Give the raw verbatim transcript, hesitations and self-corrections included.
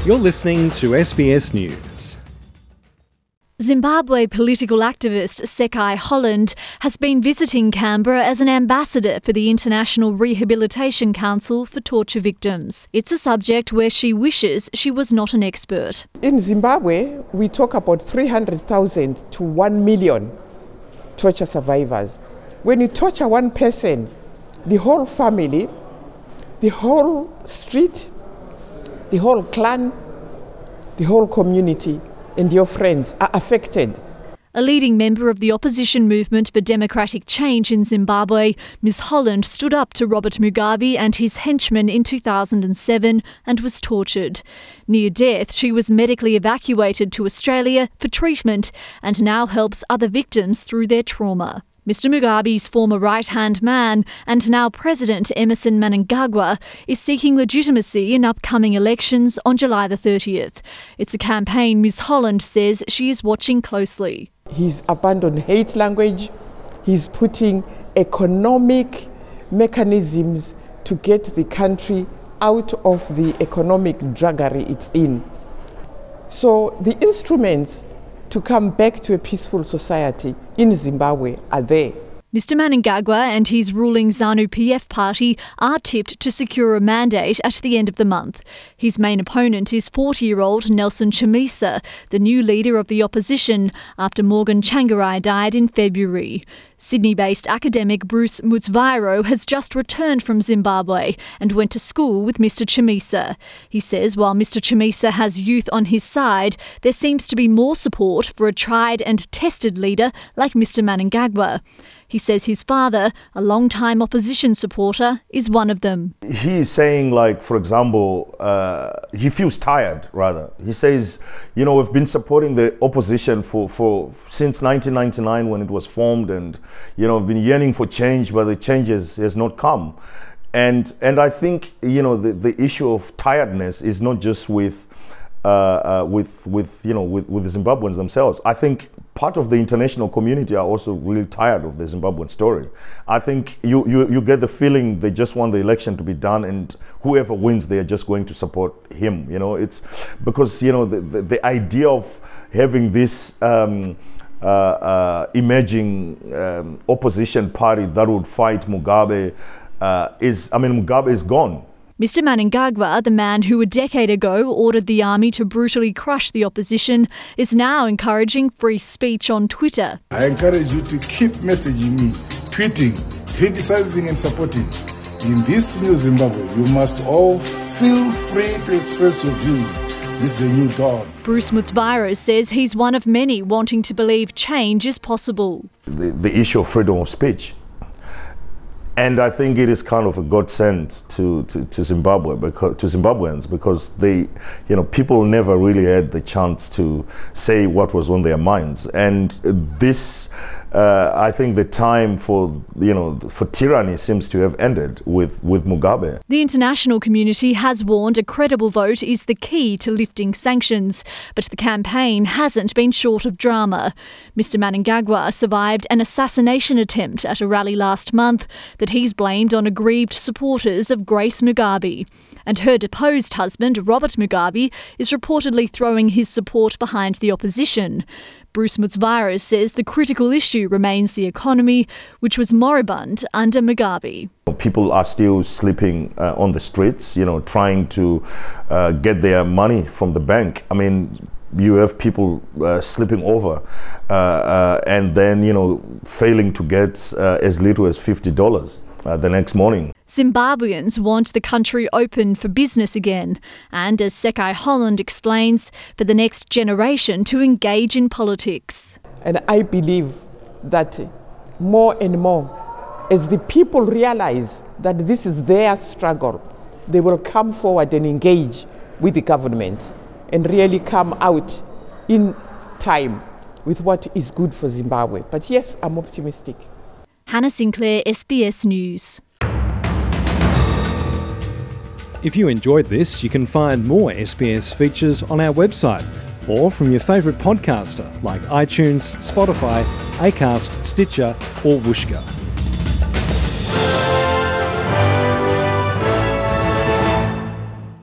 You're listening to S B S News. Zimbabwe political activist Sekai Holland has been visiting Canberra as an ambassador for the International Rehabilitation Council for Torture Victims. It's a subject where she wishes she was not an expert. In Zimbabwe, we talk about three hundred thousand to one million torture survivors. When you torture one person, the whole family, the whole street, the whole clan, the whole community and your friends are affected. A leading member of the opposition movement for democratic change in Zimbabwe, Miz Holland stood up to Robert Mugabe and his henchmen in two thousand seven and was tortured. Near death, she was medically evacuated to Australia for treatment and now helps other victims through their trauma. Mister Mugabe's former right-hand man and now President Emmerson Mnangagwa is seeking legitimacy in upcoming elections on July the thirtieth. It's a campaign Miz Holland says she is watching closely. He's abandoned hate language. He's putting economic mechanisms to get the country out of the economic druggery it's in. So the instruments to come back to a peaceful society in Zimbabwe are there. Mister Mnangagwa and his ruling ZANU-P F party are tipped to secure a mandate at the end of the month. His main opponent is forty-year-old Nelson Chamisa, the new leader of the opposition, after Morgan Tsvangirai died in February. Sydney-based academic Bruce Mutsvairo has just returned from Zimbabwe and went to school with Mister Chamisa. He says while Mister Chamisa has youth on his side, there seems to be more support for a tried and tested leader like Mister Mnangagwa. He says his father, a long-time opposition supporter, is one of them. He is saying, like, for example, uh, he feels tired, rather. He says, you know, we've been supporting the opposition for, for since nineteen ninety-nine when it was formed, and, you know, we've been yearning for change, but the changes has not come. And and I think, you know, the, the issue of tiredness is not just with, uh, uh, with, with you know, with, with the Zimbabweans themselves. I think part of the international community are also really tired of the Zimbabwean story. I think you, you, you get the feeling they just want the election to be done, and whoever wins, they are just going to support him. You know, it's because, you know, the, the, the idea of having this um, uh, uh, emerging um, opposition party that would fight Mugabe uh, is, I mean, Mugabe is gone. Mister Mnangagwa, the man who a decade ago ordered the army to brutally crush the opposition, is now encouraging free speech on Twitter. I encourage you to keep messaging me, tweeting, criticizing and supporting. In this new Zimbabwe, you must all feel free to express your views. This is a new dawn. Bruce Mutsvairo says he's one of many wanting to believe change is possible. The, the issue of freedom of speech. And I think it is kind of a godsend to, to, to Zimbabwe, because, to Zimbabweans, because they, you know, people never really had the chance to say what was on their minds. And this, uh, I think the time for, you know, for tyranny seems to have ended with, with Mugabe. The international community has warned a credible vote is the key to lifting sanctions, but the campaign hasn't been short of drama. Mister Mnangagwa survived an assassination attempt at a rally last month that he's blamed on aggrieved supporters of Grace Mugabe. And her deposed husband, Robert Mugabe, is reportedly throwing his support behind the opposition. Bruce Mutsvairo says the critical issue remains the economy, which was moribund under Mugabe. People are still sleeping uh, on the streets, you know, trying to uh, get their money from the bank. I mean, you have people uh, slipping over uh, uh, and then, you know, failing to get uh, as little as fifty dollars uh, the next morning. Zimbabweans want the country open for business again and, as Sekai Holland explains, for the next generation to engage in politics. And I believe that more and more, as the people realize that this is their struggle, they will come forward and engage with the government and really come out in time with what is good for Zimbabwe. But yes, I'm optimistic. Hannah Sinclair, S B S News. If you enjoyed this, you can find more S B S features on our website or from your favourite podcaster like iTunes, Spotify, Acast, Stitcher or Whooshkaa.